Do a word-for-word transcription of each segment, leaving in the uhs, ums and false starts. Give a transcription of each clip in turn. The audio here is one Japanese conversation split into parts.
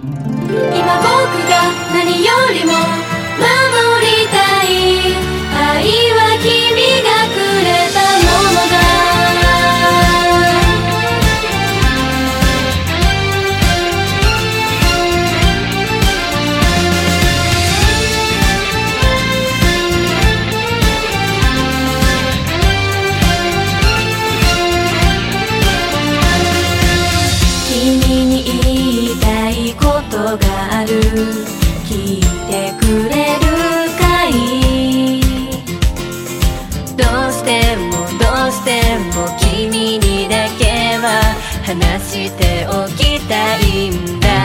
今僕が何よりも守りたい愛は君がくれたものだ。君に言いたいことがある、聞いてくれるかい。どうしてもどうしても君にだけは話しておきたいんだ。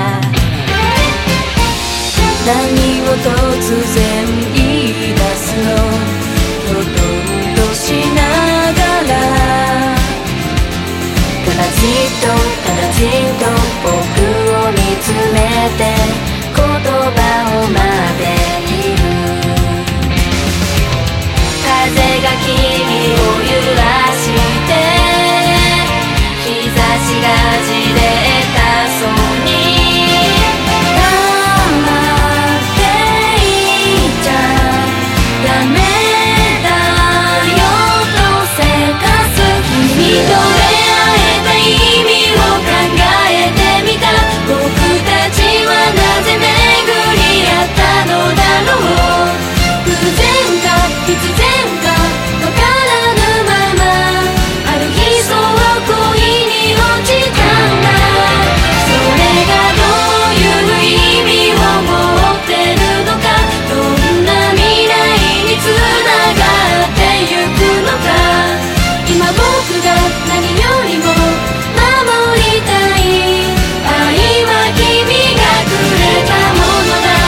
何を突然言い出すの、きょとんとしながら、ただじっとただじっと僕を見つめて言葉を待っている。風が君を揺らして日差しがじれたそうに、黙っていちゃダメだよとせかす。君と出会えた意味を考えてみた。僕たちはなぜ巡り合ったのだろう。偶然か必然かわからぬまま、ある日そう恋に落ちたんだ。それがどういう意味を持ってるのか、どんな未来につながってゆくのか。今僕が何よりも守りたい愛は君がくれたものだ。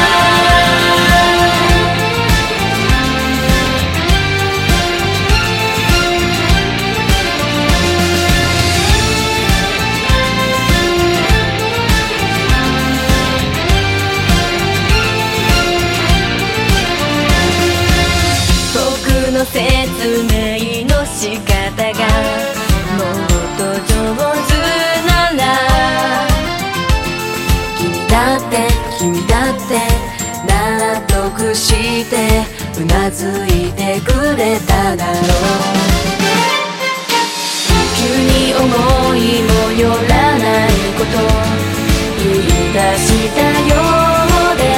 僕の説明の仕方がもっと上手なら、君だって君だって納得してうなずいてくれただろう。急に思いもよらないこと言い出したようで、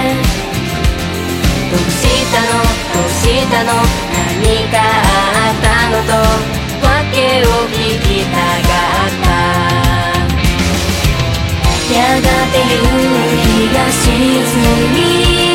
どうしたのどうしたの、何かあったのと訳を聞きたかった。やがて夕日が沈み